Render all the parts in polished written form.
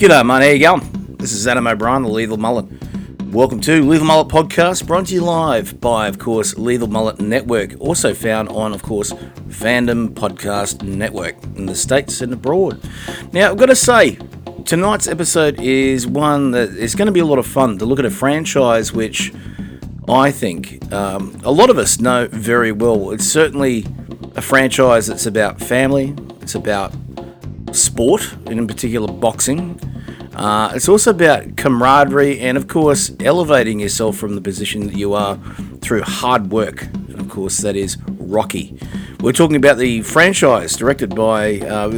G'day, mate. How you going? This is Adam O'Brien, the Lethal Mullet. Welcome to Lethal Mullet Podcast, brought to you live by, of course, Lethal Mullet Network. Also found on, of course, Fandom Podcast Network in the States and abroad. Now, I've got to say, tonight's episode is one that is going to be a lot of fun to look at a franchise which I think a lot of us know very well. It's certainly a franchise that's about family. It's about sport, and in particular boxing. It's also about camaraderie and, of course, elevating yourself from the position that you are through hard work. And, of course, that is Rocky. We're talking about the franchise directed by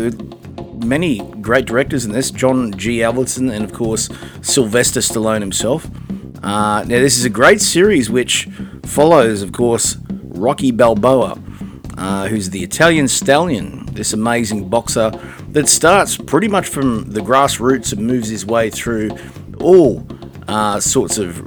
many great directors in this, John G. Avildsen and, of course, Sylvester Stallone himself. Now, this is a great series which follows, of course, Rocky Balboa, who's the Italian stallion, this amazing boxer that starts pretty much from the grassroots and moves his way through all sorts of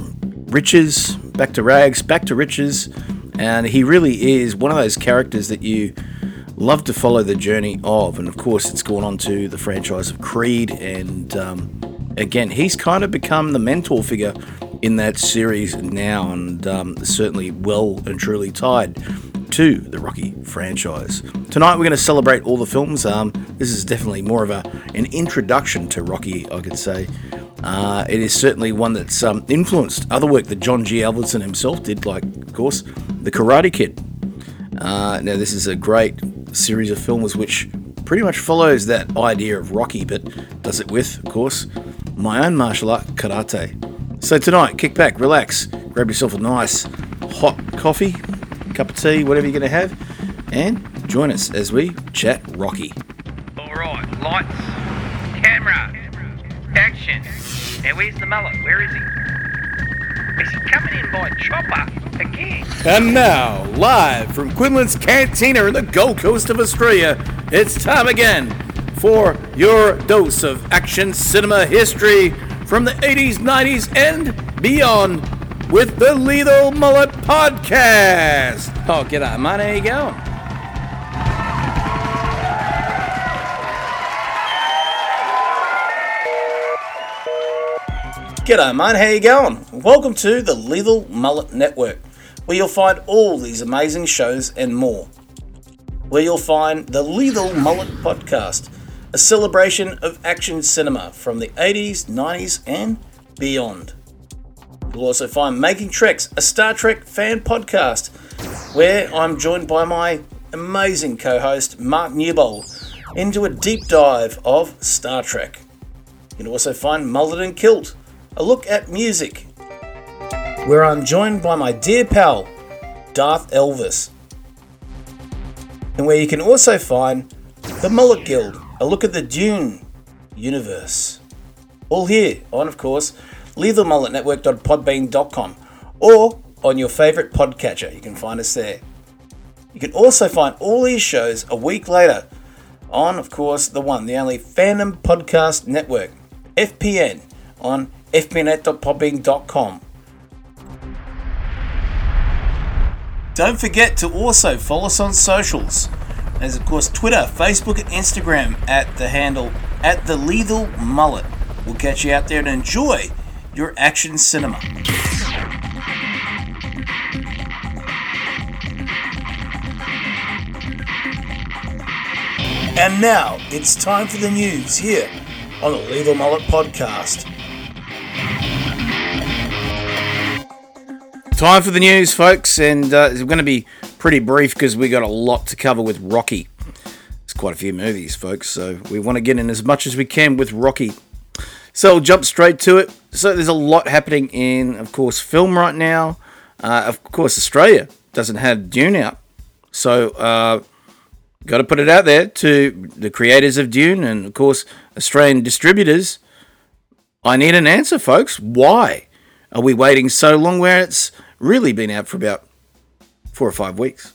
riches, back to rags, back to riches, and he really is one of those characters that you love to follow the journey of. And of course, it's gone on to the franchise of Creed, and again, he's kind of become the mentor figure in that series now, and certainly well and truly tied to the Rocky franchise. Tonight we're going to celebrate all the films. This is definitely more of an introduction to Rocky, I could say. It is certainly one that's influenced other work that John G. Avildsen himself did, like, of course, The Karate Kid. Now, this is a great series of films which pretty much follows that idea of Rocky, but does it with, of course, my own martial art, karate. So tonight, kick back, relax, grab yourself a nice hot coffee, cup of tea, whatever you're going to have, and join us as we chat Rocky. Alright, lights, camera, action. Now where's the mullet? Where is he? Is he coming in by chopper again? And now, live from Quinlan's Cantina in the Gold Coast of Australia, it's time again for your dose of action cinema history from the 80s, 90s, and beyond with the Lethal Mullet Podcast. Oh, g'day, mate. How you going? G'day, mate. How you going? Welcome to the Lethal Mullet Network, where you'll find all these amazing shows and more. Where you'll find the Lethal Mullet Podcast, a celebration of action cinema from the 80s, 90s, and beyond. You'll also find Making Treks, a Star Trek fan podcast, where I'm joined by my amazing co-host, Mark Newbold, into a deep dive of Star Trek. You can also find Mullet and Kilt, a look at music, where I'm joined by my dear pal, Darth Elvis. And where you can also find the Mullet Guild, a look at the Dune universe. All here on, of course, lethalmulletnetwork.podbean.com, or on your favourite podcatcher. You can find us there. You can also find all these shows a week later on, of course, the one, the only Fandom Podcast Network, FPN, on fpnet.podbean.com. Don't forget to also follow us on socials. There's, of course, Twitter, Facebook, and Instagram at the handle @TheLethalMullet. We'll catch you out there and enjoy your action cinema. And now it's time for the news here on the Lethal Mullet Podcast. Time for the news, folks, and it's going to be pretty brief because we got a lot to cover with Rocky. There's quite a few movies, folks, so we want to get in as much as we can with Rocky. So we'll jump straight to it. So there's a lot happening in, of course, film right now. Of course, Australia doesn't have Dune out. So got to put it out there to the creators of Dune and, of course, Australian distributors. I need an answer, folks. Why are we waiting so long where it's really been out for about 4 or 5 weeks?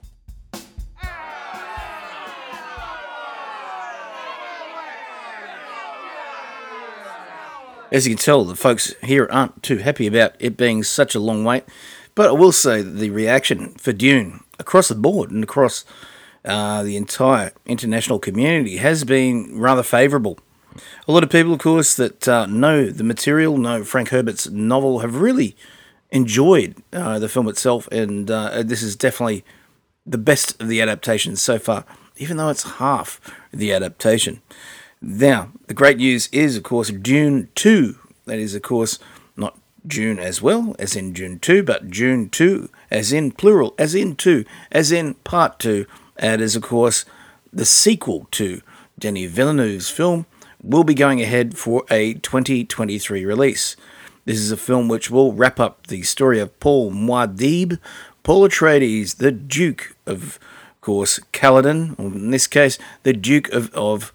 As you can tell, the folks here aren't too happy about it being such a long wait. But I will say that the reaction for Dune across the board and across the entire international community has been rather favourable. A lot of people, of course, that know the material, know Frank Herbert's novel, have really enjoyed the film itself, and this is definitely the best of the adaptations so far, even though it's half the adaptation. Now, the great news is, of course, Dune 2. That is, of course, not June as well, as in June 2, but June 2, as in plural, as in 2, as in part 2. And is, of course, the sequel to Denis Villeneuve's film, will be going ahead for a 2023 release. This is a film which will wrap up the story of Paul Muad'Dib, Paul Atreides, the Duke of course, Caladan, or in this case, the Duke of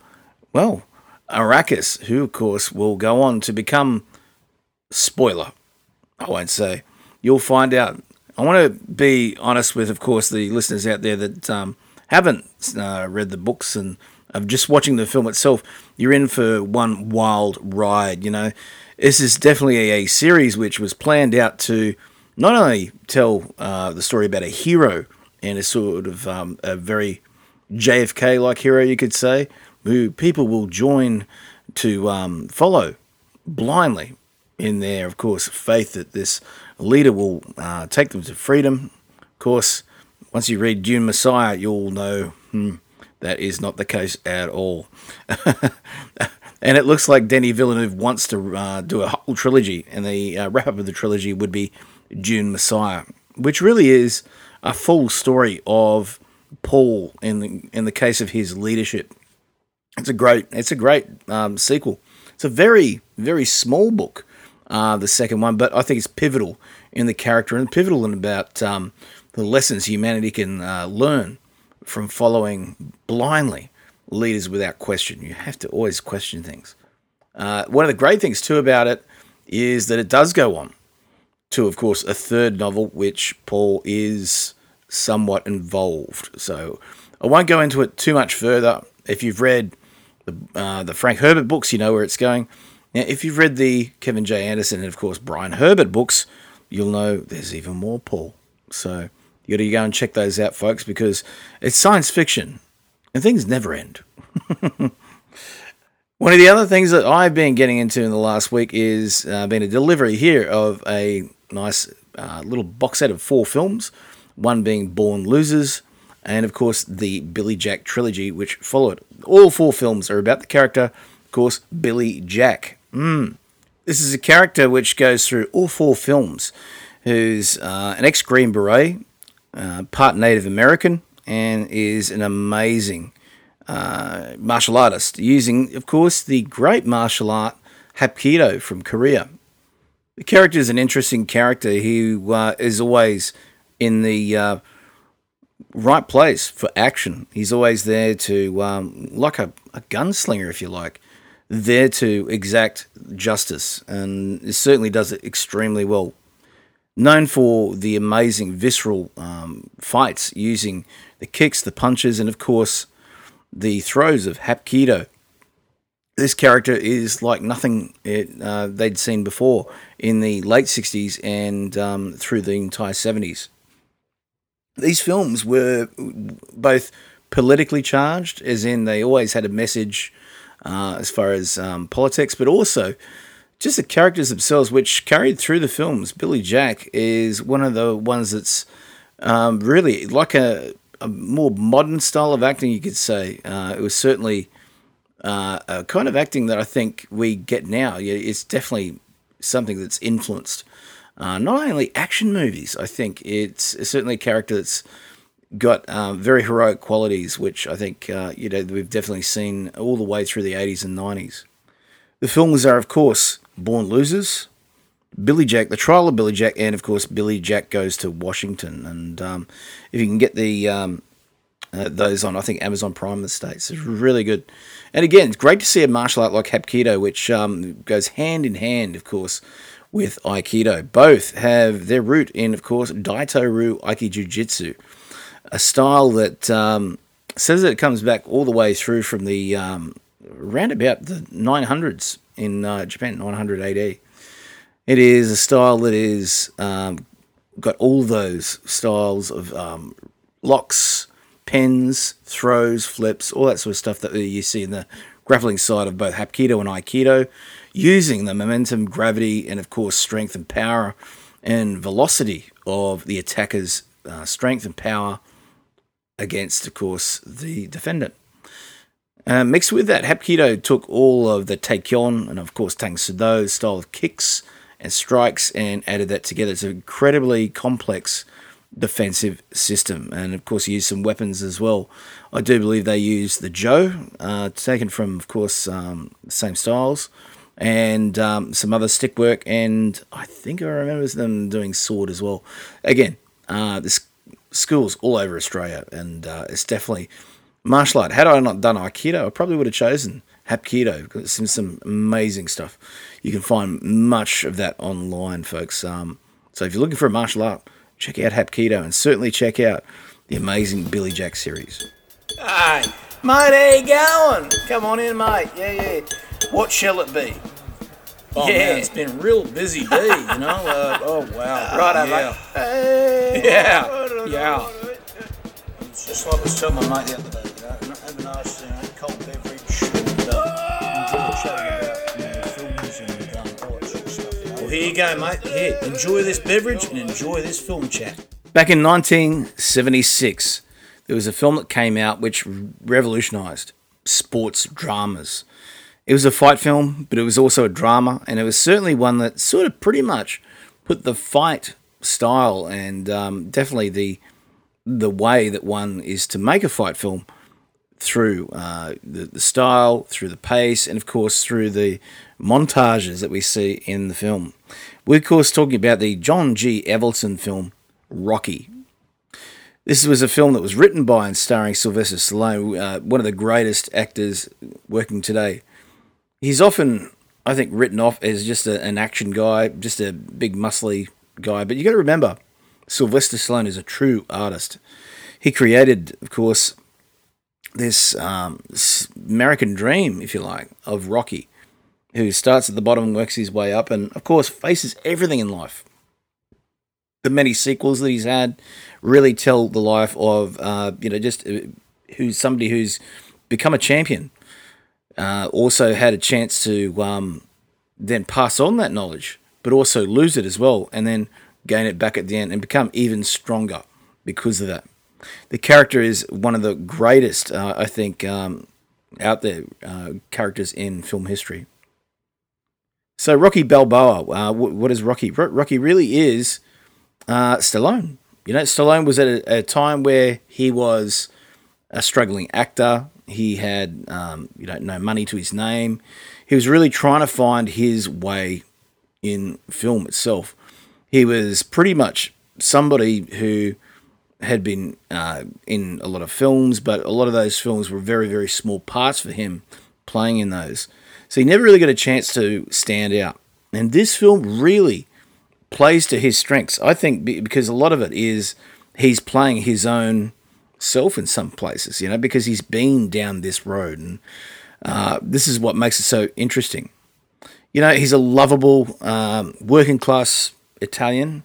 Arrakis, who, of course, will go on to become, spoiler, I won't say, you'll find out. I want to be honest with, of course, the listeners out there that haven't read the books and of just watching the film itself. You're in for one wild ride, you know. This is definitely a series which was planned out to not only tell the story about a hero and a sort of a very JFK-like hero, you could say, who people will join to follow blindly in their, of course, faith that this leader will take them to freedom. Of course, once you read Dune Messiah, you'll know that is not the case at all. And it looks like Denis Villeneuve wants to do a whole trilogy, and the wrap-up of the trilogy would be Dune Messiah, which really is a full story of Paul in the case of his leadership. It's a great sequel. It's a very, very small book, the second one, but I think it's pivotal in the character and pivotal in about the lessons humanity can learn from following blindly leaders without question. You have to always question things. One of the great things too about it is that it does go on to, of course, a third novel, which Paul is somewhat involved. So I won't go into it too much further. If you've read the Frank Herbert books, you know where it's going. Now, if you've read the Kevin J. Anderson and, of course, Brian Herbert books, you'll know there's even more Paul. So you got to go and check those out, folks, because it's science fiction and things never end. One of the other things that I've been getting into in the last week is been a delivery here of a nice little box set of 4 films, one being Born Losers, and of course the Billy Jack trilogy, which follow it. All 4 films are about the character, of course, Billy Jack. This is a character which goes through all 4 films, who's an ex-Green Beret, part Native American, and is an amazing martial artist, using, of course, the great martial art Hapkido from Korea. The character is an interesting character who is always in the right place for action. He's always there to, like a gunslinger, if you like, there to exact justice, and it certainly does it extremely well. Known for the amazing visceral fights using the kicks, the punches, and of course the throws of Hapkido. This character is like nothing they'd seen before in the late 60s and through the entire 70s. These films were both politically charged, as in they always had a message as far as politics, but also just the characters themselves, which carried through the films. Billy Jack is one of the ones that's really like a more modern style of acting, you could say. It was certainly a kind of acting that I think we get now. It's definitely something that's influenced not only action movies. I think it's certainly a character that's got very heroic qualities, which I think we've definitely seen all the way through the 80s and 90s. The films are, of course, Born Losers, Billy Jack, The Trial of Billy Jack, and, of course, Billy Jack Goes to Washington. And if you can get those on, I think, Amazon Prime in the States, it's really good. And, again, it's great to see a martial art like Hapkido, which goes hand in hand, of course, with Aikido. Both have their root in, of course, Daito-ryu Aiki-Jiu-Jitsu, a style that says that it comes back all the way through from the around about the 900s in Japan, 900 AD. It is a style that is got all those styles of locks, pens, throws, flips, all that sort of stuff that you see in the grappling side of both Hapkido and Aikido, using the momentum, gravity, and of course strength and power and velocity of the attacker's strength and power against, of course, the defendant. Mixed with that, Hapkido took all of the Taekyon and, of course, Tang Soo Do style of kicks and strikes and added that together. It's an incredibly complex defensive system, and of course used some weapons as well. I do believe they used the Jo, taken from, of course, the same styles, and some other stick work, and I think I remember them doing sword as well. Again, this school's all over Australia, and it's definitely martial art. Had I not done Aikido, I probably would have chosen Hapkido, because it's some amazing stuff. You can find much of that online, folks. So if you're looking for a martial art, check out Hapkido, and certainly check out the amazing Billy Jack series. Hey, mate, how you going? Come on in, mate. Yeah. What shall it be? Oh, man, it's been a real busy day, you know? Oh, wow. Right, yeah. mate. Hey. Yeah. It's just like I was telling my mate the other day, have a nice cold beverage and enjoy chatting about films and all that sort of stuff. Well, here you go, mate. Here, enjoy this beverage and enjoy this film chat. Back in 1976, there was a film that came out which revolutionised sports dramas. It was a fight film, but it was also a drama, and it was certainly one that sort of pretty much put the fight style and definitely the way that one is to make a fight film through the style, through the pace, and of course through the montages that we see in the film. We're of course talking about the John G. Avildsen film Rocky. This was a film that was written by and starring Sylvester Stallone, one of the greatest actors working today. He's often, I think, written off as just an action guy, just a big muscly guy, but you got to remember, Sylvester Stallone is a true artist. He created, of course, this American dream, if you like, of Rocky, who starts at the bottom and works his way up and, of course, faces everything in life. The many sequels that he's had really tell the life of, just who's somebody who's become a champion. Also had a chance to then pass on that knowledge, but also lose it as well, and then gain it back at the end and become even stronger because of that. The character is one of the greatest, I think, out there characters in film history. So Rocky Balboa, what is Rocky? Rocky really is Stallone. You know, Stallone was at a time where he was a struggling actor. He had, no money to his name. He was really trying to find his way in film itself. He was pretty much somebody who had been in a lot of films, but a lot of those films were very, very small parts for him playing in those. So he never really got a chance to stand out. And this film really plays to his strengths, I think, because a lot of it is he's playing his own self in some places, because he's been down this road, and this is what makes it so interesting. He's a lovable working class Italian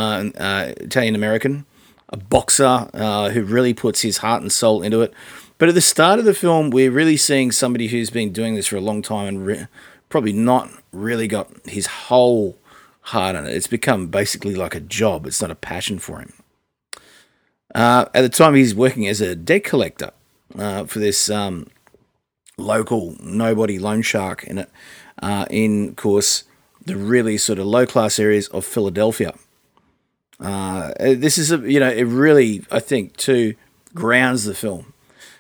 American, a boxer who really puts his heart and soul into it. But at the start of the film, we're really seeing somebody who's been doing this for a long time and probably not really got his whole heart in it. It's become basically like a job. It's not a passion for him. At the time, he's working as a debt collector for this local nobody loan shark in, of course, the really sort of low-class areas of Philadelphia. This is, it really, I think, too, grounds the film.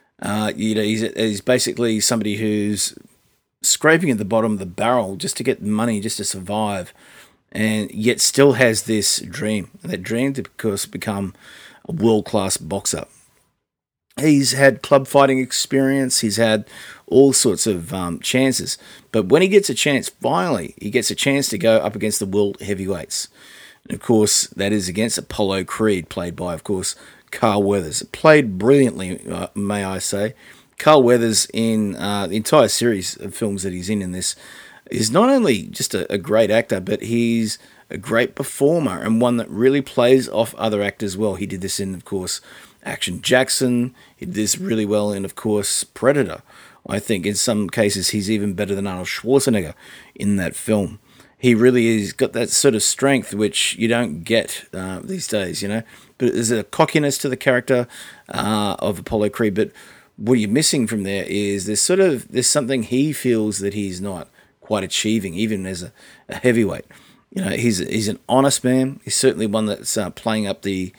He's basically somebody who's scraping at the bottom of the barrel just to get money, just to survive, and yet still has this dream. That dream to, of course, become a world-class boxer. He's had club fighting experience. He's had all sorts of chances. But when he gets a chance, finally, he gets a chance to go up against the world heavyweights. And, of course, that is against Apollo Creed, played by, of course, Carl Weathers. Played brilliantly, may I say. Carl Weathers, in the entire series of films that he's in this, is not only just a great actor, but he's a great performer and one that really plays off other actors well. He did this in, of course, Action Jackson. He did this really well in, of course, Predator. I think in some cases he's even better than Arnold Schwarzenegger in that film. He really has got that sort of strength which you don't get these days, you know. But there's a cockiness to the character of Apollo Creed. But what you're missing from there is there's something he feels that he's not quite achieving, even as a heavyweight. You know, he's an honest man. He's certainly one that's playing up the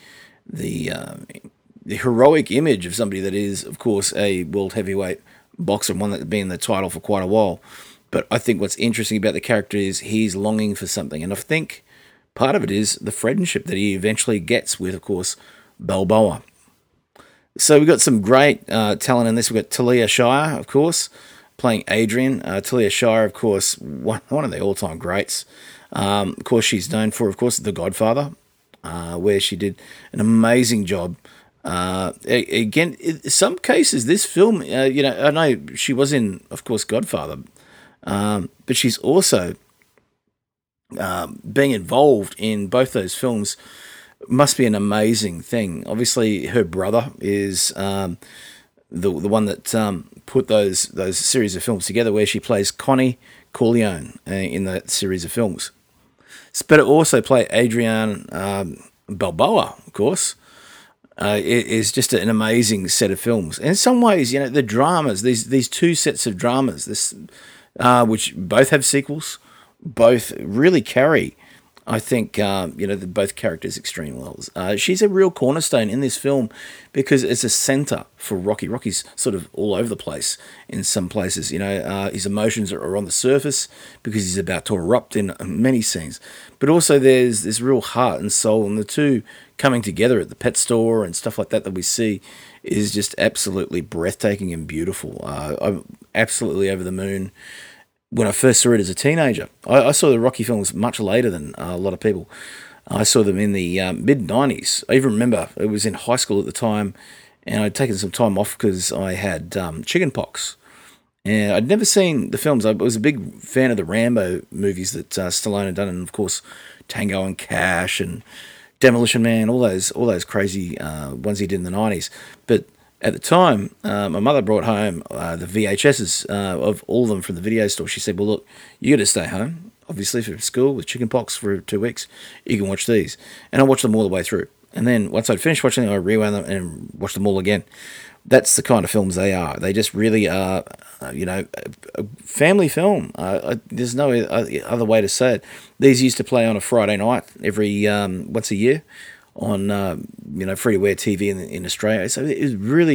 heroic image of somebody that is, of course, a world heavyweight boxer, one that's been in the title for quite a while. But I think what's interesting about the character is he's longing for something. And I think part of it is the friendship that he eventually gets with, of course, Balboa. So we've got some great talent in this. We've got Talia Shire, of course, playing Adrian. Talia Shire, of course, one of the all-time greats. Of course, she's known for, of course, The Godfather, where she did an amazing job. Again, in some cases, this film, you know, I know she was in, of course, Godfather, but she's also being involved in both those films must be an amazing thing. Obviously, her brother is the one that put those series of films together, where she plays Connie Corleone in that series of films. But also play Adrian Balboa, of course. It is just an amazing set of films. And in some ways, you know, the dramas, these two sets of dramas, which both have sequels, both really carry, I think, you know, both characters extremely well. She's a real cornerstone in this film because it's a center for Rocky. Rocky's sort of all over the place in some places. You know, his emotions are on the surface because he's about to erupt in many scenes. But also there's this real heart and soul, and the two coming together at the pet store and stuff like that we see is just absolutely breathtaking and beautiful. I'm absolutely over the moon. When I first saw it as a teenager, I saw the Rocky films much later than a lot of people. I saw them in the mid-90s. I even remember it was in high school at the time, and I'd taken some time off because I had chicken pox. And I'd never seen the films. I was a big fan of the Rambo movies that Stallone had done, and of course Tango and Cash and Demolition Man, all those crazy ones he did in the 90s. But at the time, my mother brought home the VHSs of all of them from the video store. She said, well, look, you got to stay home, obviously, for school with chickenpox for 2 weeks. You can watch these. And I watched them all the way through. And then once I'd finished watching them, I rewound them and watched them all again. That's the kind of films they are. They just really are, you know, a family film. There's no other way to say it. These used to play on a Friday night every once a year on you know, free-to-air TV in Australia. So it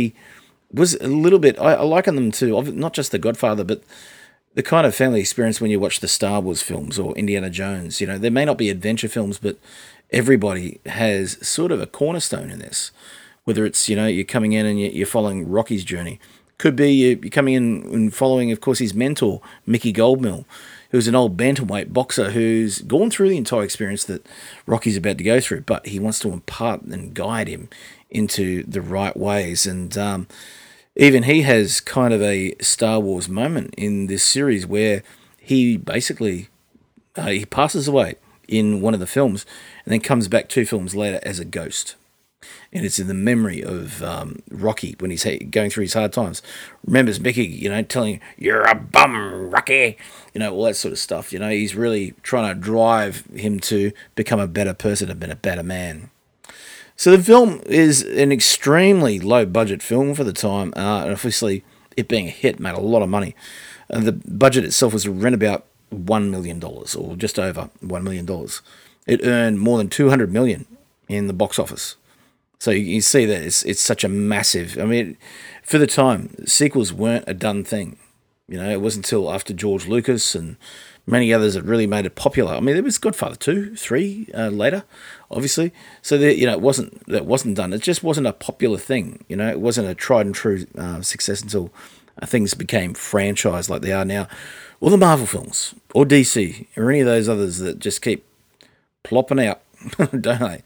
was a little bit. I liken them to not just The Godfather, but the kind of family experience when you watch the Star Wars films or Indiana Jones. You know, there may not be adventure films, but everybody has sort of a cornerstone in this. Whether it's, you know, you're coming in and you're following Rocky's journey, could be you're coming in and following, of course, his mentor Mickey Goldmill, who's an old bantamweight boxer who's gone through the entire experience that Rocky's about to go through, but he wants to impart and guide him into the right ways. And even he has kind of a Star Wars moment in this series where he basically he passes away in one of the films and then comes back 2 films later as a ghost. And it's in the memory of Rocky when he's going through his hard times. Remembers Mickey, you know, telling him, "You're a bum, Rocky," you know, all that sort of stuff. You know, he's really trying to drive him to become a better person, a better man. So the film is an extremely low-budget film for the time, and obviously it being a hit made a lot of money. The budget itself was around about $1 million, or just over $1 million. It earned more than $200 million in the box office. So you see that it's such a massive. I mean, for the time, sequels weren't a done thing. You know, it wasn't until after George Lucas and many others that really made it popular. I mean, there was Godfather 2, 3 later, obviously. So you know, it wasn't done. It just wasn't a popular thing. You know, it wasn't a tried and true success until things became franchised like they are now, or the Marvel films, or DC, or any of those others that just keep plopping out, don't they?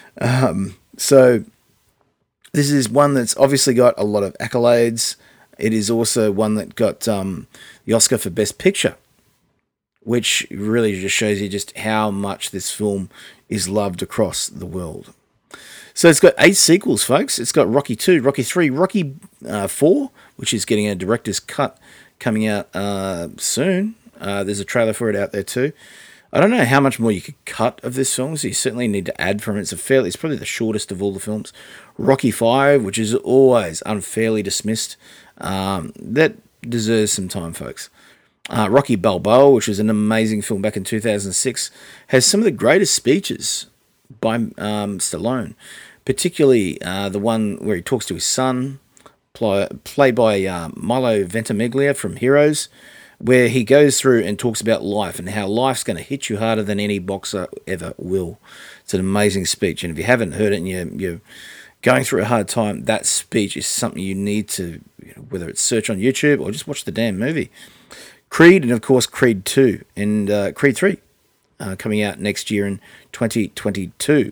So this is one that's obviously got a lot of accolades. It is also one that got the Oscar for Best Picture, which really just shows you just how much this film is loved across the world. So it's got 8 sequels, folks. It's got Rocky 2, Rocky 3, Rocky 4, which is getting a director's cut coming out soon. There's a trailer for it out there too. I don't know how much more you could cut of this film, so you certainly need to add from it. It's probably the shortest of all the films. Rocky 5, which is always unfairly dismissed. That deserves some time, folks. Rocky Balboa, which was an amazing film back in 2006, has some of the greatest speeches by Stallone, particularly the one where he talks to his son, played by Milo Ventimiglia from Heroes, where he goes through and talks about life and how life's going to hit you harder than any boxer ever will. It's an amazing speech, and if you haven't heard it and you're going through a hard time, that speech is something you need to, whether it's search on YouTube or just watch the damn movie. Creed, and of course Creed 2 and Creed 3 coming out next year in 2022.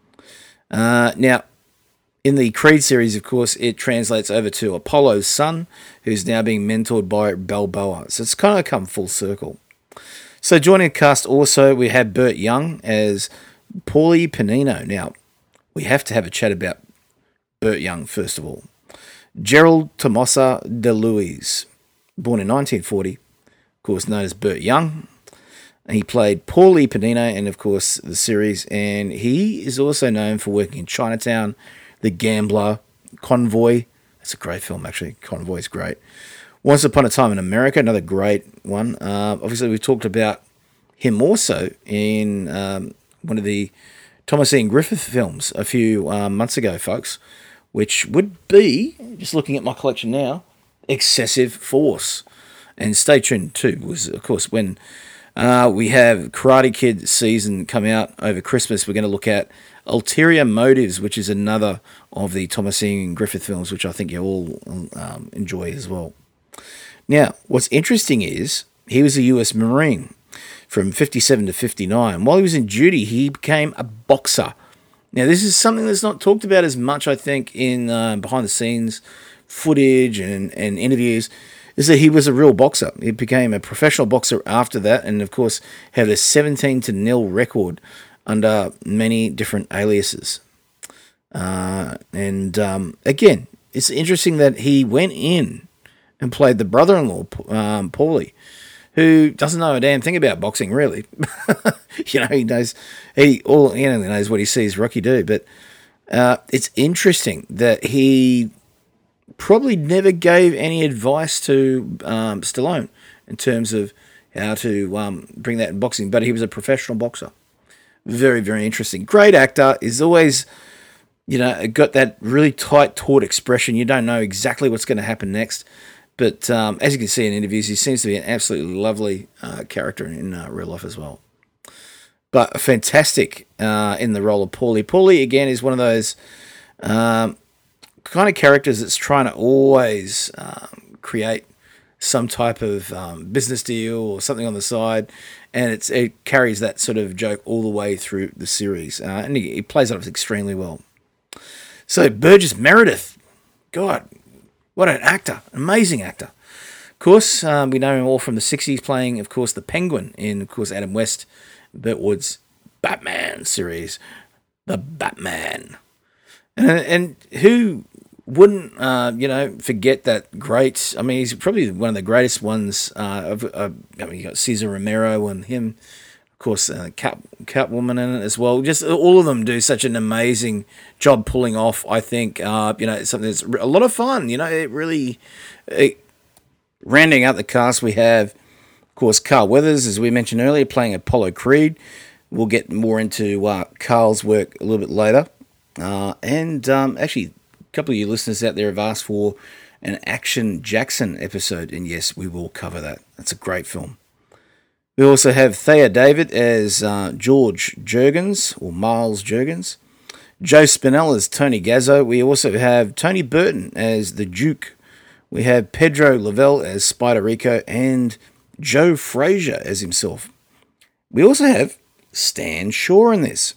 Now, in the Creed series, of course, it translates over to Apollo's son, who's now being mentored by Balboa. So it's kind of come full circle. So joining the cast also, we have Burt Young as Paulie Panino. Now, we have to have a chat about Burt Young, first of all. Gerald Tomosa DeLuise, born in 1940, of course known as Burt Young. He played Paulie Panino in, of course, the series, and he is also known for working in Chinatown, The Gambler, Convoy. That's a great film, actually. Convoy is great. Once Upon a Time in America, another great one. Obviously, we talked about him also in one of the Thomas Ian Griffith films a few months ago, folks, which would be, just looking at my collection now, Excessive Force. And stay tuned, too, was, of course, when we have Karate Kid season come out over Christmas, we're going to look at Ulterior Motives, which is another of the Thomas Ian Griffith films, which I think you all enjoy as well. Now, what's interesting is he was a US Marine from 57 to 59. While he was in duty, he became a boxer. Now, this is something that's not talked about as much, I think, in behind-the-scenes footage and interviews, is that he was a real boxer. He became a professional boxer after that, and, of course, had a 17-0 record under many different aliases. Again, it's interesting that he went in and played the brother-in-law, Paulie, who doesn't know a damn thing about boxing, really. He only knows what he sees Rocky do. But it's interesting that he probably never gave any advice to Stallone in terms of how to bring that in boxing, but he was a professional boxer. Very, very interesting. Great actor. Is always, got that really tight, taut expression. You don't know exactly what's going to happen next. But as you can see in interviews, he seems to be an absolutely lovely character in real life as well. But fantastic in the role of Paulie. Paulie, again, is one of those kind of characters that's trying to always create some type of business deal or something on the side, and it carries that sort of joke all the way through the series, and he plays it off extremely well. So Burgess Meredith, God, what an actor, amazing actor. Of course, we know him all from the 60s, playing, of course, the Penguin in, of course, Adam West, Burt Wood's Batman series, The Batman. And who wouldn't, forget that great, he's probably one of the greatest ones, you got Cesar Romero and him, of course, Catwoman in it as well. Just all of them do such an amazing job pulling off, I think, something that's a lot of fun, it really, rounding out the cast, we have, of course, Carl Weathers, as we mentioned earlier, playing Apollo Creed. We'll get more into Carl's work a little bit later. Actually, a couple of you listeners out there have asked for an Action Jackson episode, and yes, we will cover that. That's a great film. We also have Thea David as George Jurgens, or Miles Jurgens. Joe Spinell as Tony Gazzo. We also have Tony Burton as the Duke. We have Pedro Lavelle as Spider Rico, and Joe Frazier as himself. We also have Stan Shaw in this.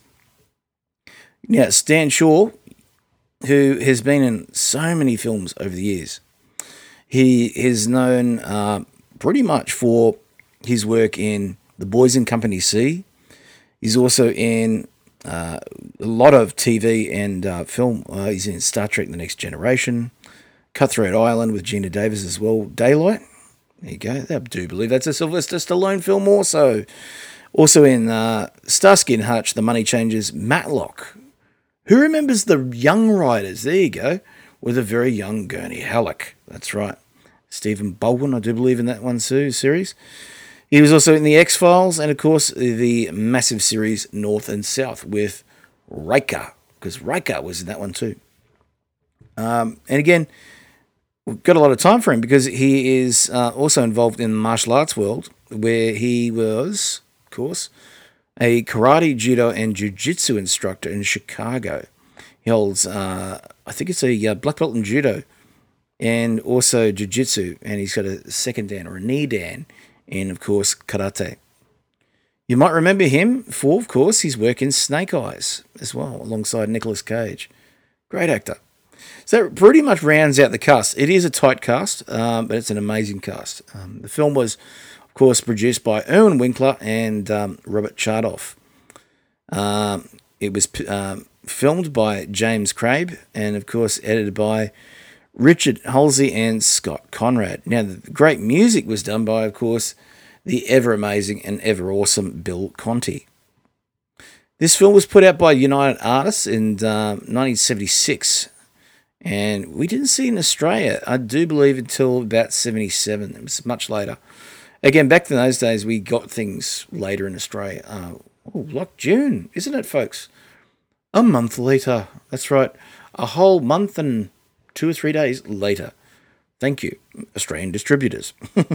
Now, Stan Shaw, who has been in so many films over the years, he is known pretty much for his work in The Boys in Company C. He's also in a lot of TV and film. He's in Star Trek: The Next Generation, Cutthroat Island with Gina Davis as well. Daylight. There you go. I do believe that's a Sylvester Stallone film also. Also in Starsky and Hutch, The Money Changers, Matlock. Who remembers the Young Riders? There you go. With a very young Gurney Halleck. That's right. Stephen Baldwin, I do believe in that one too, series. He was also in the X-Files and, of course, the massive series North and South with Riker, because Riker was in that one too. And again, we've got a lot of time for him because he is also involved in the martial arts world, where he was, of course, a karate, judo, and jiu-jitsu instructor in Chicago. He holds, I think it's a black belt in judo and also jiu-jitsu, and he's got a second dan or a knee dan in, of course, karate. You might remember him for, of course, his work in Snake Eyes as well, alongside Nicolas Cage. Great actor. So that pretty much rounds out the cast. It is a tight cast, but it's an amazing cast. The film was, of course, produced by Erwin Winkler and Robert Chardoff. It was filmed by James Crabe and, of course, edited by Richard Halsey and Scott Conrad. Now, the great music was done by, of course, the ever-amazing and ever-awesome Bill Conti. This film was put out by United Artists in 1976, and we didn't see it in Australia, I do believe, until about 77. It was much later. Again, back in those days, we got things later in Australia. Like June, isn't it, folks? A month later. That's right. A whole month and 2 or 3 days later. Thank you, Australian distributors.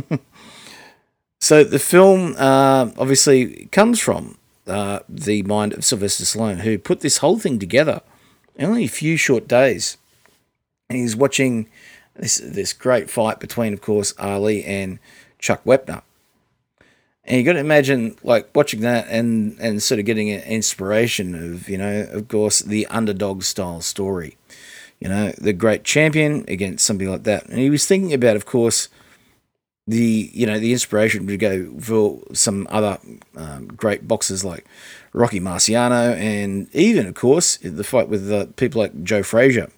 So the film obviously comes from the mind of Sylvester Stallone, who put this whole thing together in only a few short days. And he's watching this great fight between, of course, Ali and Chuck Wepner. And you got to imagine, like, watching that and sort of getting an inspiration of, of course, the underdog style story. The great champion against something like that. And he was thinking about, of course, the inspiration to go for some other great boxers like Rocky Marciano, and even, of course, the fight with people like Joe Frazier.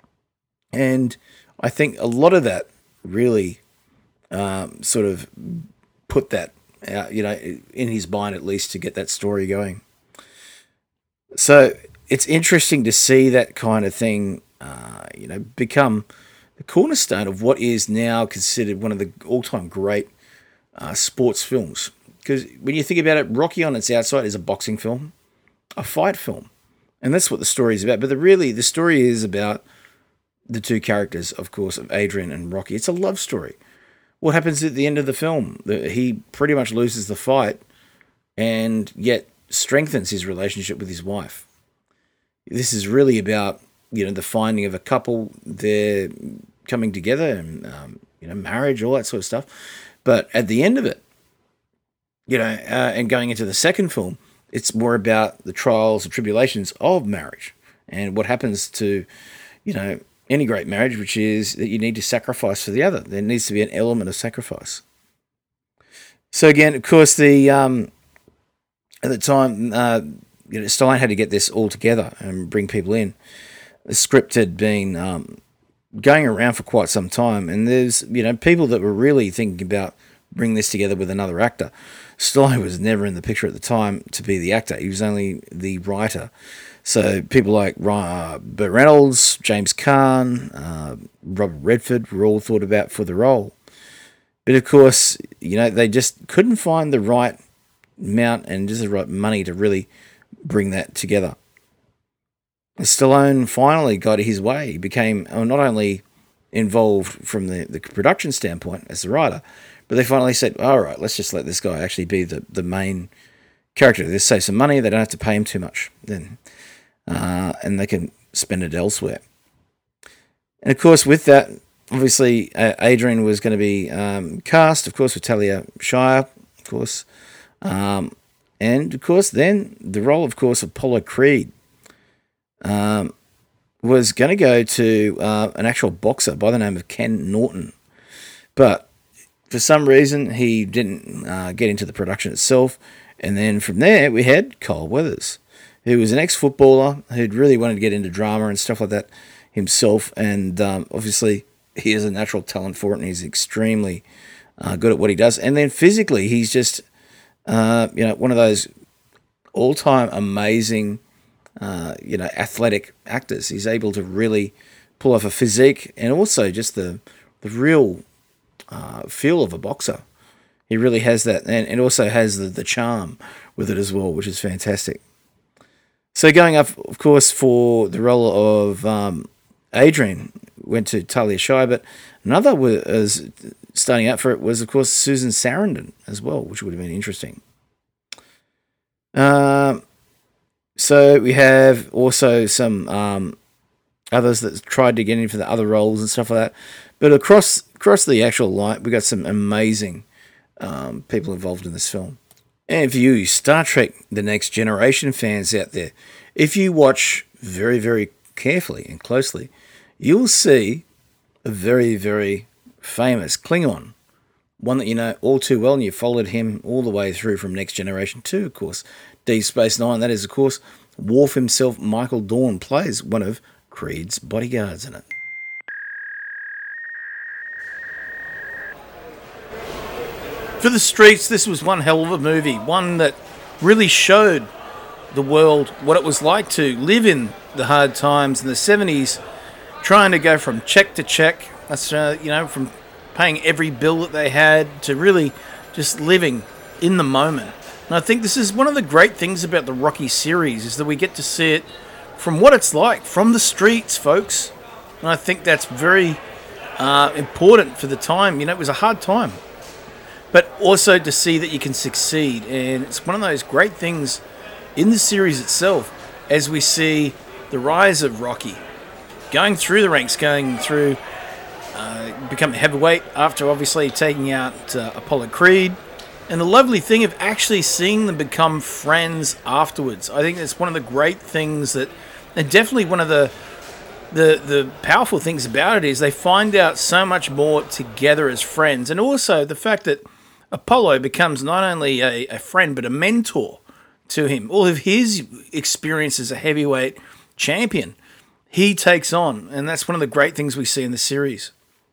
And I think a lot of that really sort of put that out, in his mind at least, to get that story going. So it's interesting to see that kind of thing, become the cornerstone of what is now considered one of the all-time great sports films. Because when you think about it, Rocky on its outside is a boxing film, a fight film, and that's what the story is about. But the story is about the two characters, of course, of Adrian and Rocky. It's a love story. What happens at the end of the film? He pretty much loses the fight and yet strengthens his relationship with his wife. This is really about, the finding of a couple, they're coming together and, marriage, all that sort of stuff. But at the end of it, and going into the second film, it's more about the trials and tribulations of marriage and what happens to, any great marriage, which is that you need to sacrifice for the other. There needs to be an element of sacrifice. So again, of course, at the time, Stallone had to get this all together and bring people in. The script had been going around for quite some time, and there's people that were really thinking about bringing this together with another actor. Stallone was never in the picture at the time to be the actor. He was only the writer. So people like Burt Reynolds, James Caan, Robert Redford were all thought about for the role. But of course, they just couldn't find the right amount and just the right money to really bring that together. Stallone finally got his way. He became not only involved from the production standpoint as the writer, but they finally said, all right, let's just let this guy actually be the main character. Let's save some money. They don't have to pay him too much then. And they can spend it elsewhere. And of course, with that, obviously, Adrian was going to be cast, of course, with Talia Shire, of course. And, of course, then the role, of course, of Apollo Creed was going to go to an actual boxer by the name of Ken Norton. But for some reason, he didn't get into the production itself. And then from there, we had Carl Weathers, who was an ex-footballer who'd really wanted to get into drama and stuff like that himself, and obviously he has a natural talent for it, and he's extremely good at what he does. And then physically, he's just one of those all-time amazing athletic actors. He's able to really pull off a physique and also just the real feel of a boxer. He really has that, and it also has the charm with it as well, which is fantastic. So going up, of course, for the role of Adrian went to Talia Shire, but another was starting out for it was, of course, Susan Sarandon as well, which would have been interesting. So we have also some others that tried to get in for the other roles and stuff like that. But across the actual line, we got some amazing people involved in this film. And for you Star Trek The Next Generation fans out there, if you watch very, very carefully and closely, you'll see a very, very famous Klingon, one that you know all too well, and you followed him all the way through from Next Generation 2, of course, Deep Space Nine. That is, of course, Worf himself. Michael Dorn plays one of Creed's bodyguards in it. For the Streets, this was one hell of a movie, one that really showed the world what it was like to live in the hard times in the 70s, trying to go from check to check. That's from paying every bill that they had to really just living in the moment. And I think this is one of the great things about the Rocky series, is that we get to see it from what it's like, from the streets, folks. And I think that's very important for the time. It was a hard time. But also to see that you can succeed. And it's one of those great things in the series itself, as we see the rise of Rocky, going through the ranks, going through, becoming heavyweight after obviously taking out Apollo Creed. And the lovely thing of actually seeing them become friends afterwards. I think that's one of the great things that, and definitely one of the powerful things about it, is they find out so much more together as friends. And also the fact that Apollo becomes not only a friend, but a mentor to him. All of his experience as a heavyweight champion, he takes on. And that's one of the great things we see in the series.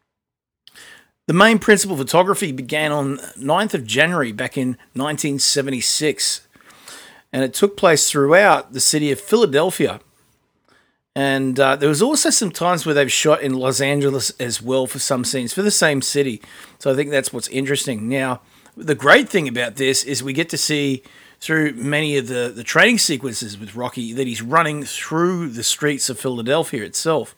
The main principal photography began on 9th of January back in 1976. And it took place throughout the city of Philadelphia. And there was also some times where they've shot in Los Angeles as well for some scenes, for the same city. So I think that's what's interesting. Now, the great thing about this is we get to see through many of the training sequences with Rocky that he's running through the streets of Philadelphia itself.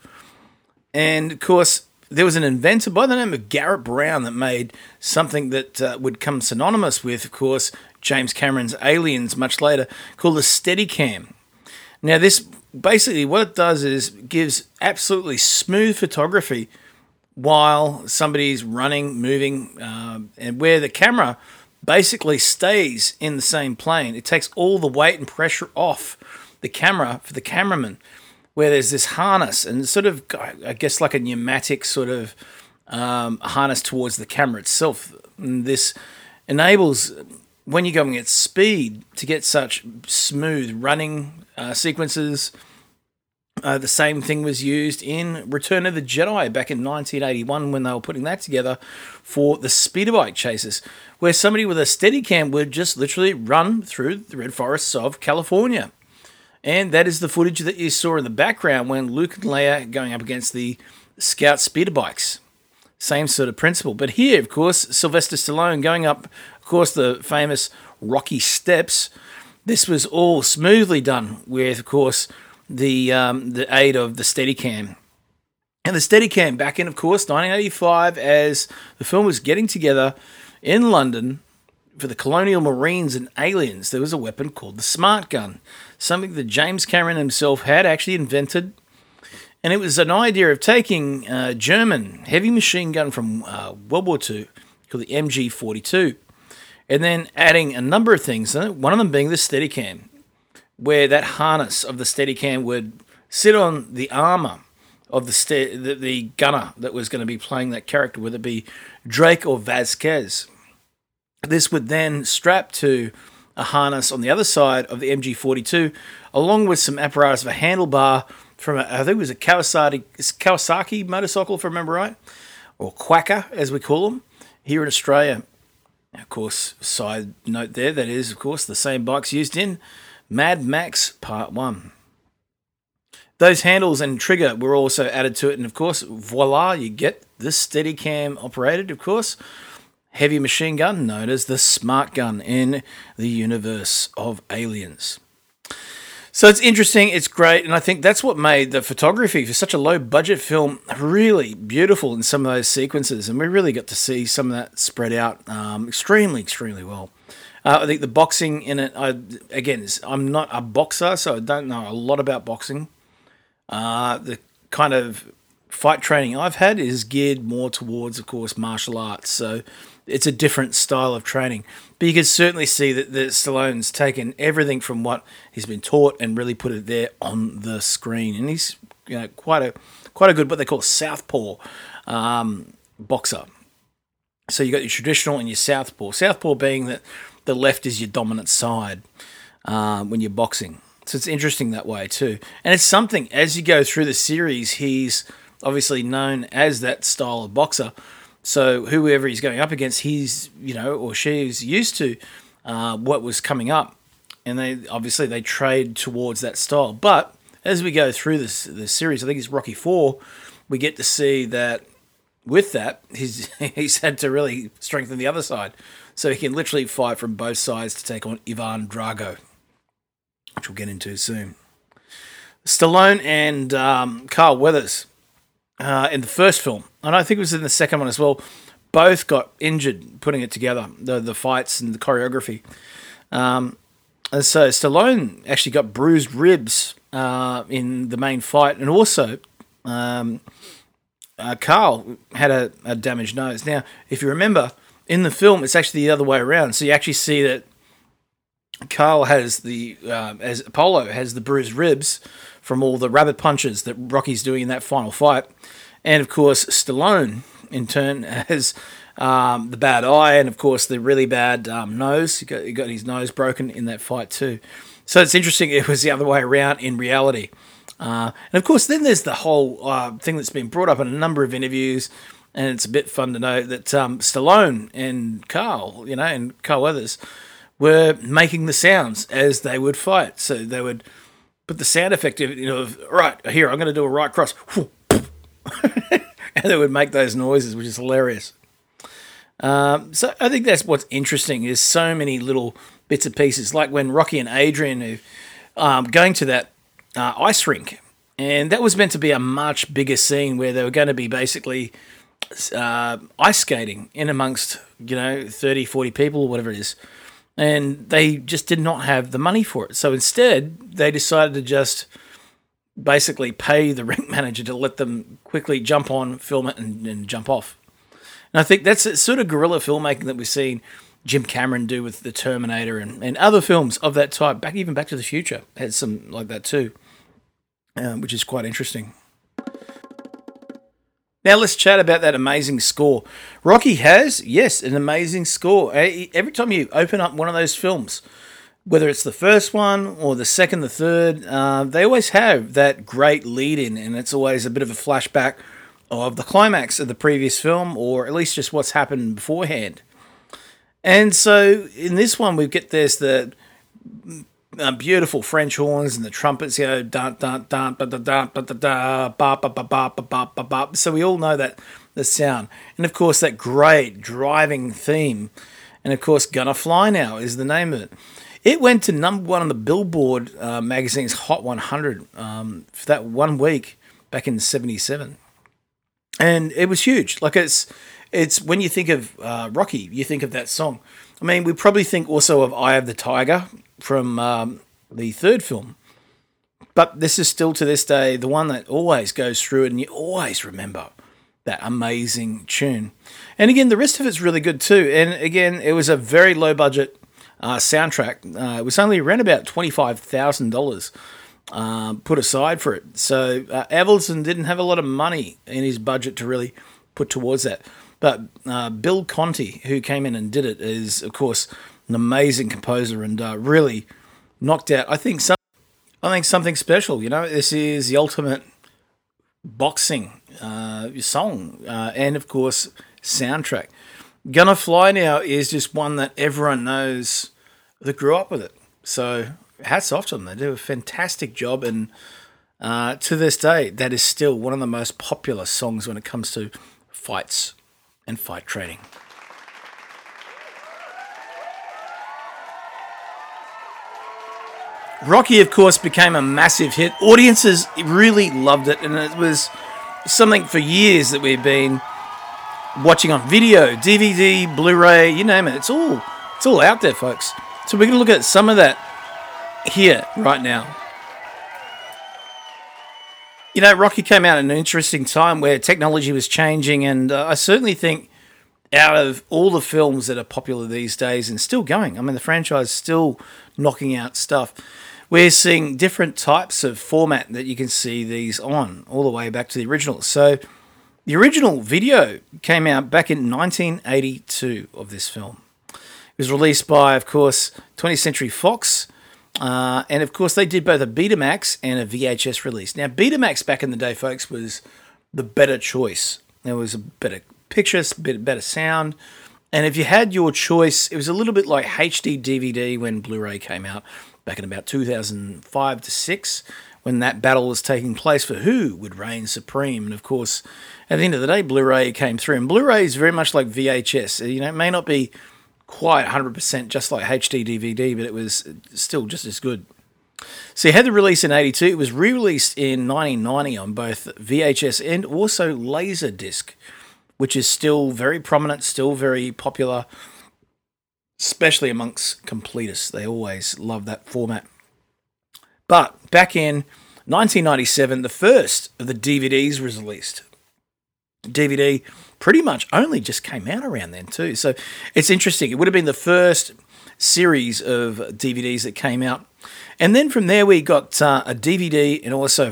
And, of course, there was an inventor by the name of Garrett Brown that made something that would come synonymous with, of course, James Cameron's Aliens much later, called the Steadicam. Now, this basically what it does is gives absolutely smooth photography while somebody's running, moving, and where the camera basically stays in the same plane. It takes all the weight and pressure off the camera for the cameraman, where there's this harness and sort of, I guess, like a pneumatic sort of harness towards the camera itself. And this enables, when you're going at speed, to get such smooth running sequences. The same thing was used in Return of the Jedi back in 1981 when they were putting that together for the speeder bike chases, where somebody with a Steadicam would just literally run through the red forests of California. And that is the footage that you saw in the background when Luke and Leia going up against the Scout speeder bikes. Same sort of principle. But here, of course, Sylvester Stallone going up, of course, the famous Rocky steps. This was all smoothly done with, of course, the aid of the Steadicam. And the Steadicam back in, of course, 1985, as the film was getting together in London for the Colonial Marines and aliens, there was a weapon called the Smart Gun, something that James Cameron himself had actually invented. And it was an idea of taking a German heavy machine gun from World War II, called the MG42, and then adding a number of things in it, one of them being the Steadicam, where that harness of the Steadicam would sit on the armour of the gunner that was going to be playing that character, whether it be Drake or Vasquez. This would then strap to a harness on the other side of the MG42, along with some apparatus of a handlebar from, I think it was a Kawasaki motorcycle, if I remember right, or Quacker, as we call them, here in Australia. Of course, side note there, that is, of course, the same bikes used in Mad Max Part 1. Those handles and trigger were also added to it, and of course, voila, you get the Steadicam operated, of course, heavy machine gun known as the Smart Gun in the universe of Aliens. So it's interesting, it's great, and I think that's what made the photography for such a low-budget film really beautiful in some of those sequences, and we really got to see some of that spread out extremely, extremely well. I think the boxing in it, I'm not a boxer, so I don't know a lot about boxing. The kind of fight training I've had is geared more towards, of course, martial arts, so it's a different style of training. But you can certainly see that Stallone's taken everything from what he's been taught and really put it there on the screen. And he's quite a good, what they call southpaw boxer. So you got your traditional and your southpaw. Southpaw being that the left is your dominant side when you're boxing. So it's interesting that way too. And it's something, as you go through the series, he's obviously known as that style of boxer. So whoever he's going up against, he's, or she's used to what was coming up. And they trade towards that style. But as we go through this series, I think it's Rocky IV, we get to see that with that, he's had to really strengthen the other side. So he can literally fight from both sides to take on Ivan Drago, which we'll get into soon. Stallone and Carl Weathers in the first film, and I think it was in the second one as well, both got injured putting it together, the fights and the choreography. And so Stallone actually got bruised ribs in the main fight, and also Carl had a damaged nose. Now, if you remember, in the film, it's actually the other way around. So you actually see that Carl has as Apollo has the bruised ribs from all the rabbit punches that Rocky's doing in that final fight. And, of course, Stallone, in turn, has the bad eye and, of course, the really bad nose. He got his nose broken in that fight too. So it's interesting it was the other way around in reality. And, of course, then there's the whole thing that's been brought up in a number of interviews, and it's a bit fun to know that Stallone and Carl, and Carl Weathers, were making the sounds as they would fight. So they would put the sound effect of right, here, I'm going to do a right cross. And they would make those noises, which is hilarious. So I think that's what's interesting is so many little bits and pieces, like when Rocky and Adrian are going to that ice rink. And that was meant to be a much bigger scene where they were going to be basically ice skating in amongst, 30, 40 people or whatever it is. And they just did not have the money for it. So instead, they decided to just basically pay the rink manager to let them quickly jump on, film it, and jump off. And I think that's a sort of guerrilla filmmaking that we've seen Jim Cameron do with The Terminator and other films of that type. Even Back to the Future had some like that too, which is quite interesting. Now let's chat about that amazing score. Rocky has, yes, an amazing score. Every time you open up one of those films, whether it's the first one or the second, the third, they always have that great lead-in, and it's always a bit of a flashback of the climax of the previous film, or at least just what's happened beforehand. And so in this one, we get the beautiful French horns and the trumpets, dun dun dun dun dun dun dun dun dun, ba ba ba ba ba ba ba. So we all know that the sound, and of course that great driving theme, and of course "Gonna Fly Now" is the name of it. It went to number 1 on the Billboard magazine's Hot 100 for that 1 week back in '77, and it was huge. Like it's when you think of Rocky, you think of that song. I mean, we probably think also of "Eye of the Tiger" from the third film, but this is still to this day the one that always goes through it, and you always remember that amazing tune. And again, the rest of it's really good too. And again, it was a very low budget soundtrack. It was only around about $25,000 put aside for it. So Avildsen didn't have a lot of money in his budget to really put towards that. But Bill Conti, who came in and did it, is of course an amazing composer and really knocked out. I think something special. You know, this is the ultimate boxing song and of course soundtrack. Gonna Fly Now is just one that everyone knows that grew up with it. So hats off to them. They do a fantastic job, and to this day, that is still one of the most popular songs when it comes to fights and fight training. Rocky, of course, became a massive hit. Audiences really loved it, and it was something for years that we've been watching on video, DVD, Blu-ray, you name it. It's all out there, folks. So we're going to look at some of that here right now. You know, Rocky came out at an interesting time where technology was changing, and I certainly think out of all the films that are popular these days and still going, I mean, the franchise is still knocking out stuff. We're seeing different types of format that you can see these on, all the way back to the original. So the original video came out back in 1982 of this film. It was released by, of course, 20th Century Fox. And, of course, they did both a Betamax and a VHS release. Now, Betamax back in the day, folks, was the better choice. There was a better pictures, better sound. And if you had your choice, it was a little bit like HD DVD when Blu-ray came out back in about 2005 to 6, when that battle was taking place for who would reign supreme. And, of course, at the end of the day, Blu-ray came through. And Blu-ray is very much like VHS. You know, it may not be quite 100% just like HD DVD, but it was still just as good. So you had the release in 82. It was re-released in 1990 on both VHS and also Laserdisc, which is still very prominent, still very popular, especially amongst completists. They always love that format. But back in 1997, the first of the DVDs was released. DVD pretty much only just came out around then too. So it's interesting. It would have been the first series of DVDs that came out. And then from there we got a DVD and also a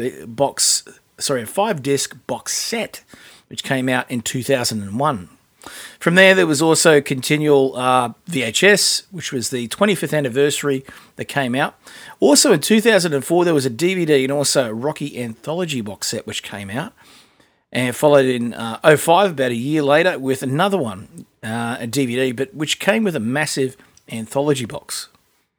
5-disc box set, which came out in 2001. From there was also continual VHS, which was the 25th anniversary that came out. Also in 2004 there was a DVD and also a Rocky Anthology box set which came out. And followed in 2005, about a year later, with another one, a DVD, but which came with a massive anthology box.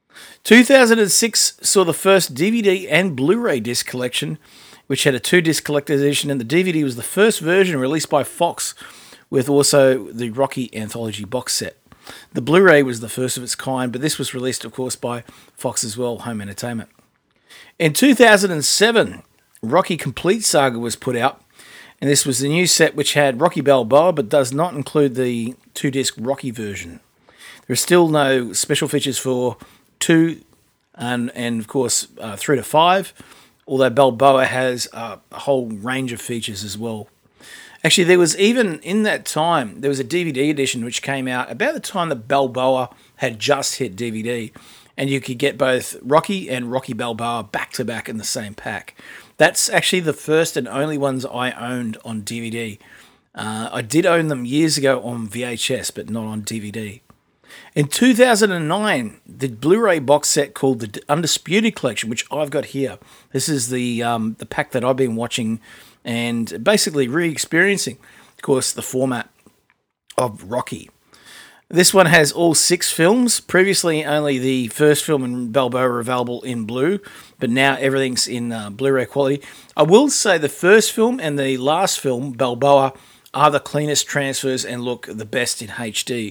2006 saw the first DVD and Blu-ray disc collection, which had a 2-disc collector's edition, and the DVD was the first version released by Fox, with also the Rocky Anthology box set. The Blu-ray was the first of its kind, but this was released, of course, by Fox as well, Home Entertainment. In 2007, Rocky Complete Saga was put out, and this was the new set which had Rocky Balboa, but does not include the 2-disc Rocky version. There are still no special features for 2 and of course 3 to 5, although Balboa has a whole range of features as well. Actually, there was even, in that time, there was a DVD edition which came out about the time that Balboa had just hit DVD, and you could get both Rocky and Rocky Balboa back-to-back in the same pack. That's actually the first and only ones I owned on DVD. I did own them years ago on VHS, but not on DVD. In 2009, the Blu-ray box set called the Undisputed Collection, which I've got here. This is the pack that I've been watching and basically re-experiencing, of course, the format of Rocky. This one has all 6 films. Previously, only the first film and Balboa were available in blue, but now everything's in Blu-ray quality. I will say the first film and the last film, Balboa, are the cleanest transfers and look the best in HD.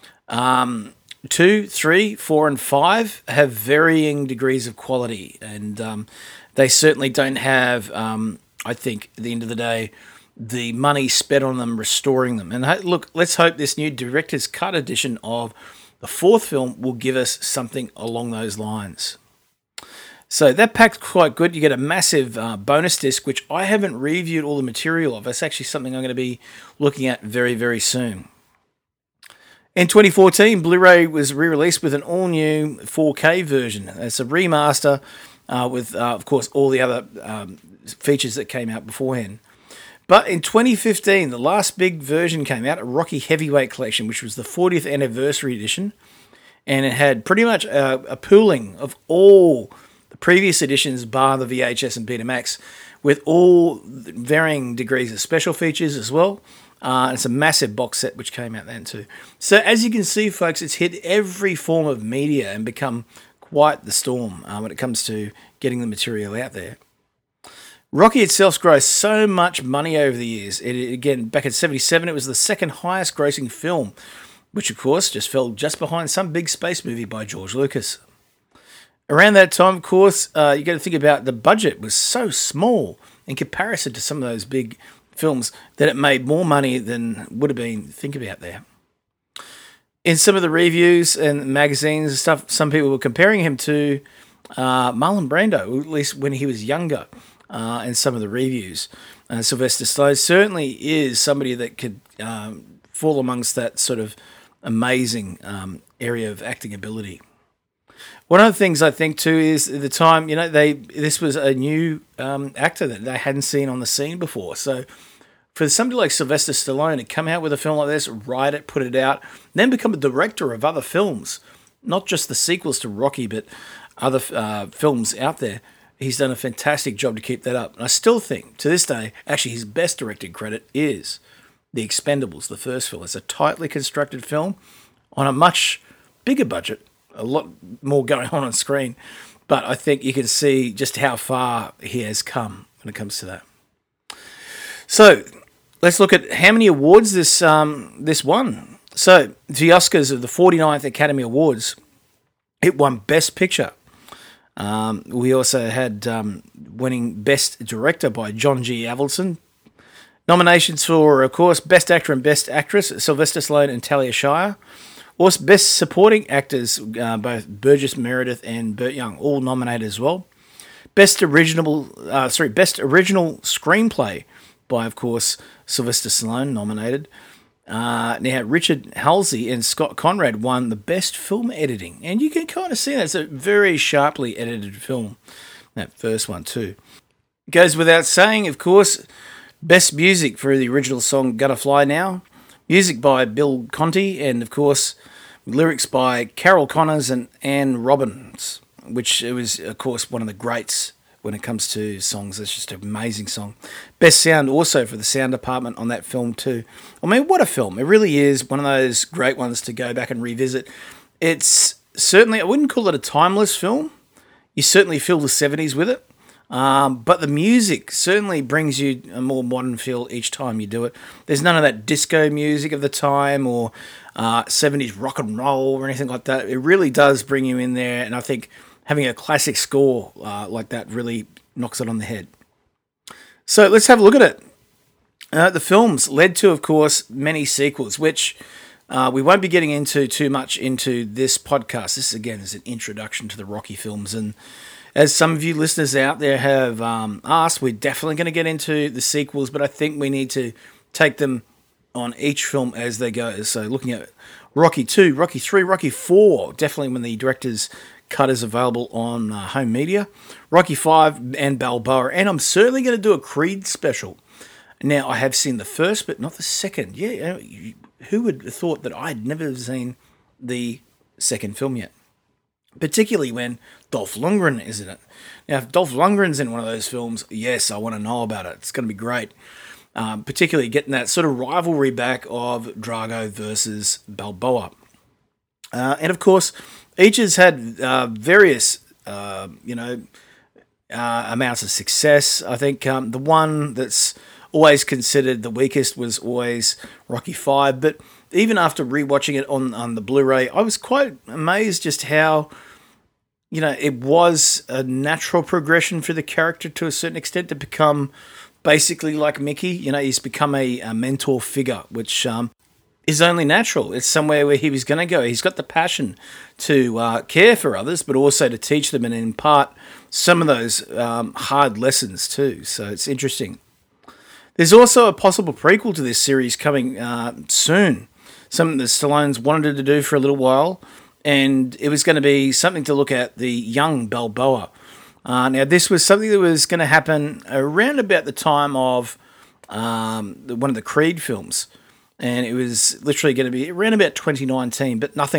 2, 3, 4, and 5 have varying degrees of quality, and they certainly don't have, I think, at the end of the day, the money spent on them restoring them. And look, let's hope this new director's cut edition of the 4th film will give us something along those lines. So that pack's quite good. You get a massive bonus disc, which I haven't reviewed all the material of. That's actually something I'm going to be looking at very, very soon. In 2014, Blu-ray was re-released with an all-new 4K version. It's a remaster with, of course, all the other features that came out beforehand. But in 2015, the last big version came out, a Rocky Heavyweight Collection, which was the 40th anniversary edition. and it had pretty much a pooling of all the previous editions, bar the VHS and Betamax, with all varying degrees of special features as well. It's a massive box set which came out then too. So as you can see, folks, it's hit every form of media and become quite the storm when it comes to getting the material out there. Rocky itself's grossed so much money over the years. Again, back in 1977, it was the second highest grossing film, which of course just fell just behind some big space movie by George Lucas. Around that time, of course, you got to think about the budget was so small in comparison to some of those big films that it made more money than would have been, think about there. In some of the reviews and magazines and stuff, some people were comparing him to Marlon Brando, at least when he was younger, in some of the reviews. Sylvester Stallone certainly is somebody that could fall amongst that sort of amazing area of acting ability. One of the things I think too is at the time, this was a new actor that they hadn't seen on the scene before. So for somebody like Sylvester Stallone to come out with a film like this, write it, put it out, then become a director of other films, not just the sequels to Rocky, but other films out there, he's done a fantastic job to keep that up. And I still think, to this day, actually his best directing credit is The Expendables, the first film. It's a tightly constructed film on a much bigger budget, a lot more going on screen. But I think you can see just how far he has come when it comes to that. So let's look at how many awards this won. So the Oscars of the 49th Academy Awards, it won Best Picture. We also had winning Best Director by John G. Avildsen. Nominations for, of course, Best Actor and Best Actress, Sylvester Stallone and Talia Shire. Also, Best Supporting Actors, both Burgess Meredith and Burt Young, all nominated as well. Best Original Screenplay by, of course, Sylvester Stallone, nominated. Now, Richard Halsey and Scott Conrad won the Best Film Editing. And you can kind of see that it's a very sharply edited film, that first one too. It goes without saying, of course, Best Music for the original song Gonna Fly Now. Music by Bill Conti, and of course, lyrics by Carol Connors and Anne Robbins, which it was, of course, one of the greats when it comes to songs. It's just an amazing song. Best sound also for the sound department on that film too. I mean, what a film. It really is one of those great ones to go back and revisit. It's certainly, I wouldn't call it a timeless film. You certainly feel the 70s with it. But the music certainly brings you a more modern feel each time you do it. There's none of that disco music of the time or 70s rock and roll or anything like that. It really does bring you in there, and I think having a classic score like that really knocks it on the head. So let's have a look at it. The films led to, of course, many sequels, which we won't be getting into too much into this podcast. This, again, is an introduction to the Rocky films, and as some of you listeners out there have asked, we're definitely going to get into the sequels, but I think we need to take them on each film as they go. So looking at Rocky 2, Rocky 3, Rocky 4, definitely when the director's cut is available on home media, Rocky 5 and Balboa, and I'm certainly going to do a Creed special. Now, I have seen the first, but not the second. Yeah, who would have thought that I'd never seen the second film yet? Particularly when Dolph Lundgren is in it. Now, if Dolph Lundgren's in one of those films, yes, I want to know about it. It's going to be great. Particularly getting that sort of rivalry back of Drago versus Balboa. And of course, each has had various, amounts of success. I think the one that's always considered the weakest was always Rocky 5, but even after rewatching it on the Blu-ray, I was quite amazed just how, it was a natural progression for the character to a certain extent to become basically like Mickey. He's become a mentor figure, which is only natural. It's somewhere where he was going to go. He's got the passion to care for others, but also to teach them and impart some of those hard lessons too. So it's interesting. There's also a possible prequel to this series coming soon. Something that Stallone's wanted to do for a little while, and it was going to be something to look at the young Balboa. Now, this was something that was going to happen around about the time of one of the Creed films, and it was literally going to be around about 2019, but nothing's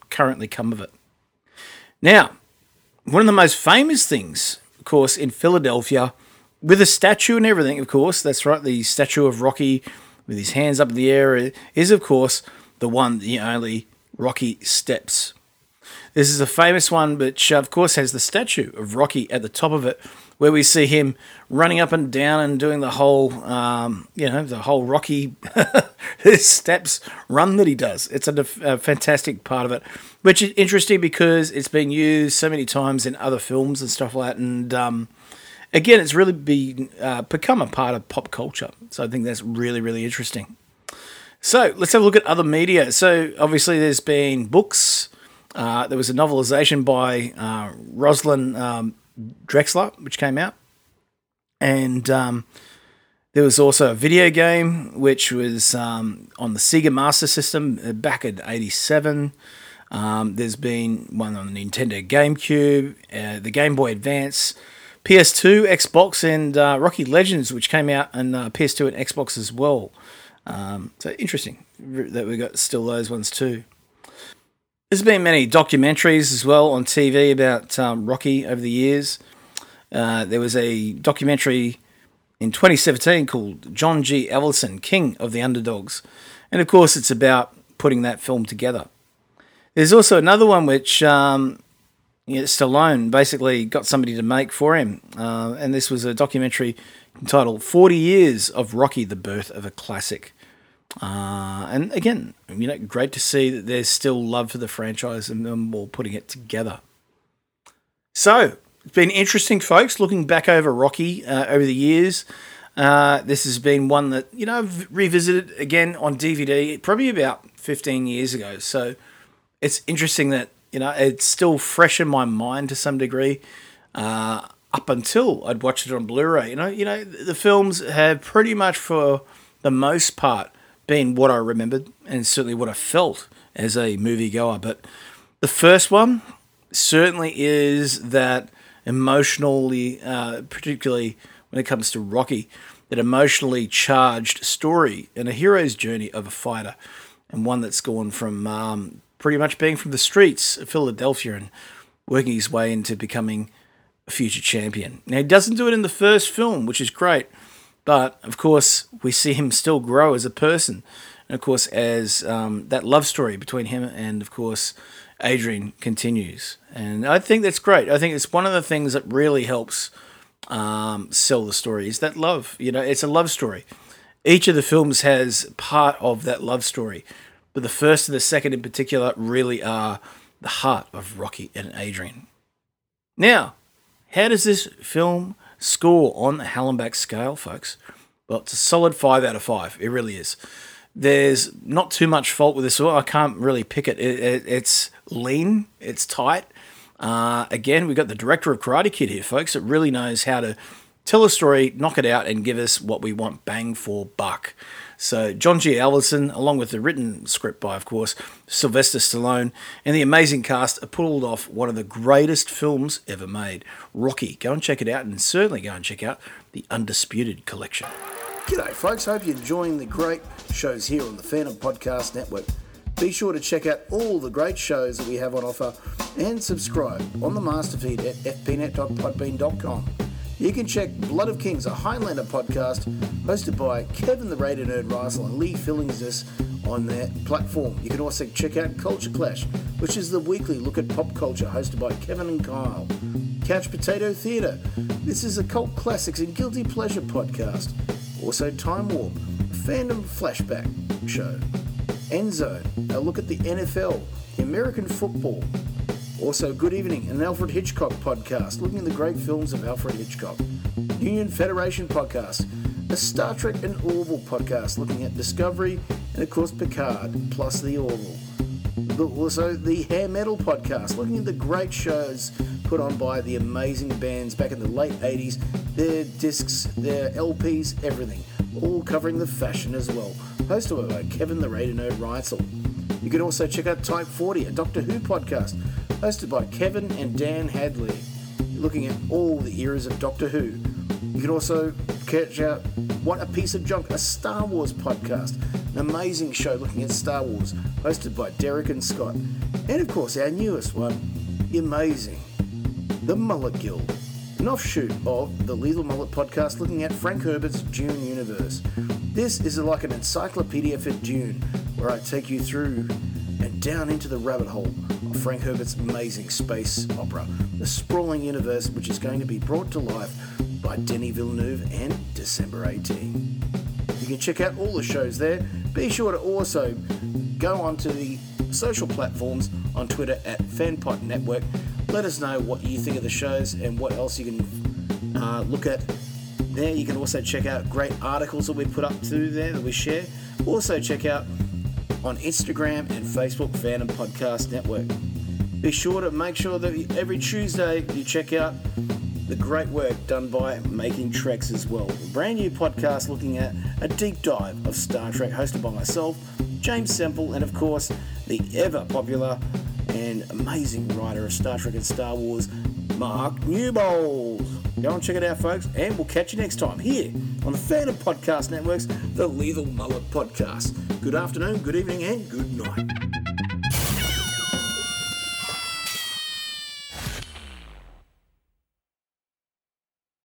currently come of it. Now, one of the most famous things, of course, in Philadelphia, with a statue and everything, of course, that's right, the statue of Rocky with his hands up in the air is, of course, the one, the only Rocky Steps. This is a famous one, which, of course, has the statue of Rocky at the top of it, where we see him running up and down and doing the whole, the whole Rocky steps run that he does. It's a fantastic part of it, which is interesting because it's been used so many times in other films and stuff like that. And again, it's really become a part of pop culture. So I think that's really, really interesting. So let's have a look at other media. So obviously there's been books. There was a novelization by Rosalind Drexler, which came out. And there was also a video game, which was on the Sega Master System back in 87. There's been one on the Nintendo GameCube, the Game Boy Advance, PS2, Xbox, and Rocky Legends, which came out on PS2 and Xbox as well. So interesting that we got still those ones too. There's been many documentaries as well on TV about Rocky over the years. There was a documentary in 2017 called John G. Avildsen, King of the Underdogs. And of course, it's about putting that film together. There's also another one which Stallone basically got somebody to make for him. And this was a documentary entitled 40 Years of Rocky, the Birth of a Classic. And again, great to see that there's still love for the franchise and them all putting it together. So, it's been interesting, folks, looking back over Rocky over the years. This has been one that, I've revisited again on DVD probably about 15 years ago. So, it's interesting that, it's still fresh in my mind to some degree up until I'd watched it on Blu-ray. The films have pretty much for the most part been what I remembered and certainly what I felt as a moviegoer. But the first one certainly is that emotionally, particularly when it comes to Rocky, that emotionally charged story and a hero's journey of a fighter, and one that's gone from pretty much being from the streets of Philadelphia and working his way into becoming a future champion. Now, he doesn't do it in the first film, which is great. But, of course, we see him still grow as a person. And, of course, as that love story between him and, of course, Adrian continues. And I think that's great. I think it's one of the things that really helps sell the story is that love. It's a love story. Each of the films has part of that love story. But the first and the second in particular really are the heart of Rocky and Adrian. Now, how does this film score on the Hallenbach scale, folks? Well, it's a solid 5 out of 5. It really is. There's not too much fault with this. I can't really pick it. It's lean. It's tight. Again, we've got the director of Karate Kid here, folks. It really knows how to tell a story, knock it out, and give us what we want, bang for buck. So John G. Avildsen, along with the written script by, of course, Sylvester Stallone, and the amazing cast, pulled off one of the greatest films ever made, Rocky. Go and check it out, and certainly go and check out the Undisputed Collection. G'day, folks. Hope you're enjoying the great shows here on the Phantom Podcast Network. Be sure to check out all the great shows that we have on offer and subscribe on the master feed at fpnet.podbean.com. You can check Blood of Kings, a Highlander podcast hosted by Kevin the Raider Nerd Russell and Lee Fillingsness on their platform. You can also check out Culture Clash, which is the weekly look at pop culture hosted by Kevin and Kyle. Couch Potato Theatre. This is a cult classics and guilty pleasure podcast. Also Time Warp, a fandom flashback show. End Zone, a look at the NFL, the American football. Also, Good Evening, an Alfred Hitchcock podcast, looking at the great films of Alfred Hitchcock. Union Federation podcast, a Star Trek and Orville podcast, looking at Discovery and, of course, Picard, plus the Orville. Also, the Hair Metal podcast, looking at the great shows put on by the amazing bands back in the late 80s, their discs, their LPs, everything, all covering the fashion as well. Hosted by Kevin the Raider Nerd Reitzel. You can also check out Type 40, a Doctor Who podcast, hosted by Kevin and Dan Hadley, looking at all the eras of Doctor Who. You can also catch out What a Piece of Junk, a Star Wars podcast, an amazing show looking at Star Wars, hosted by Derek and Scott. And of course, our newest one, the amazing The Mullet Guild, an offshoot of the Lethal Mullet podcast looking at Frank Herbert's Dune universe. This is like an encyclopedia for Dune, where I take you through and down into the rabbit hole of Frank Herbert's amazing space opera, the sprawling universe which is going to be brought to life by Denis Villeneuve and December 18. You can check out all the shows there. Be sure to also go onto the social platforms on Twitter at FanPod Network. Let us know what you think of the shows and what else you can look at there. You can also check out great articles that we put up to there that we share. Also check out on Instagram and Facebook, Fandom Podcast Network. Be sure to make sure that every Tuesday you check out the great work done by Making Treks as well. A brand new podcast looking at a deep dive of Star Trek, hosted by myself, James Semple, and of course the ever popular and amazing writer of Star Trek and Star Wars, Mark Newbold. Go and check it out, folks, and we'll catch you next time here on the Fandom Podcast Network's The Lethal Mullet Podcast. Good afternoon, good evening, and good night.